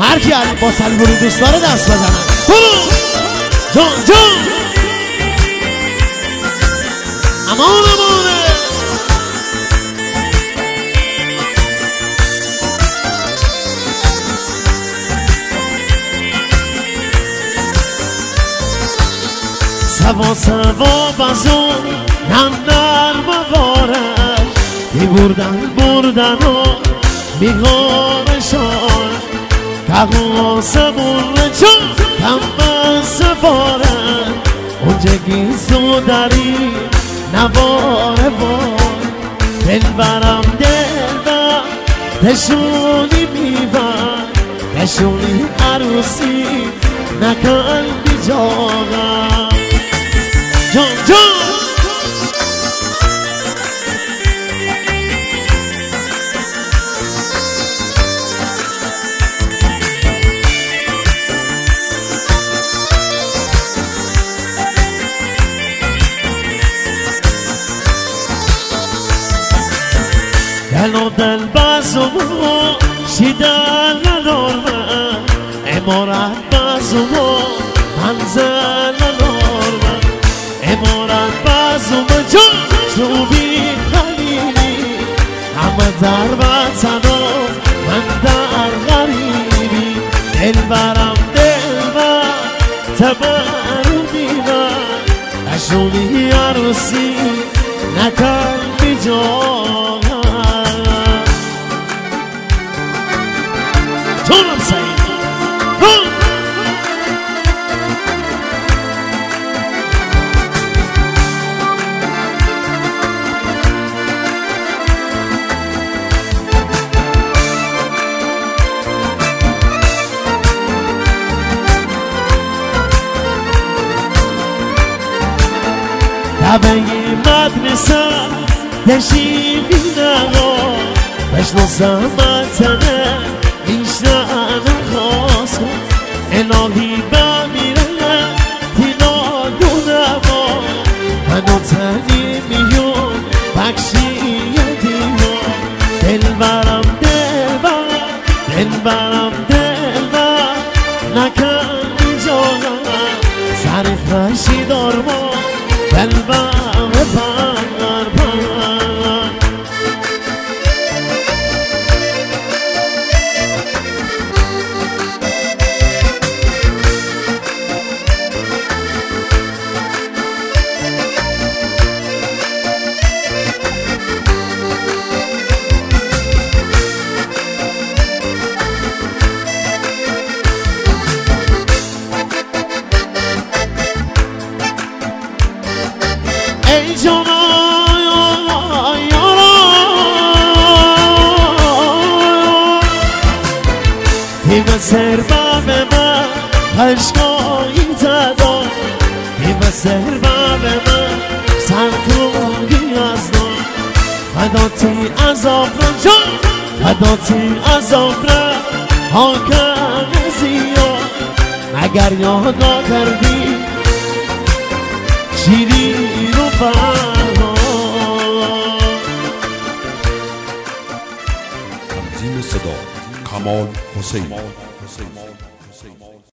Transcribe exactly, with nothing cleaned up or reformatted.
هر کی علی با سلبوری دوست داره دست بزنه. برو جان جان امان امانه. سوا سوا بزن نم نرم بارش می بردن بردن و میگارشان که سبون چون کم سفارن اونجا گیزو داری نواره بار دل برم دل بر دشونی میبر دشونی عروسی نکن بی جاغم جان جان دل و دل بازمو شیدن ندارم امارت بازمو منزل ندارم امارت بازمو جان شوبی خلیلی همه در وطن و من در غریبی دل برم دل بر تبر دیوار اشونی عروسی نکن بی جان جانم سعید دبه مدرسه دشیبی نگاه بشناسم متنه ایشتن خواست الهی بمیره تینا دونه با منو تنی میون بکشی دیوار دل برم دل بر دل برم دل بر نکن بی جانم سر خشی دار ما دل برم پر پر ای جانا یارا تیم سر باب من عشقایی زدا تیم سر باب من سرکوبی از دار فداتی عذاب را جان فداتی عذاب را حاکم زیاد مگر یادا کردی شیرین و فرها تنظیم صدا کمال حسین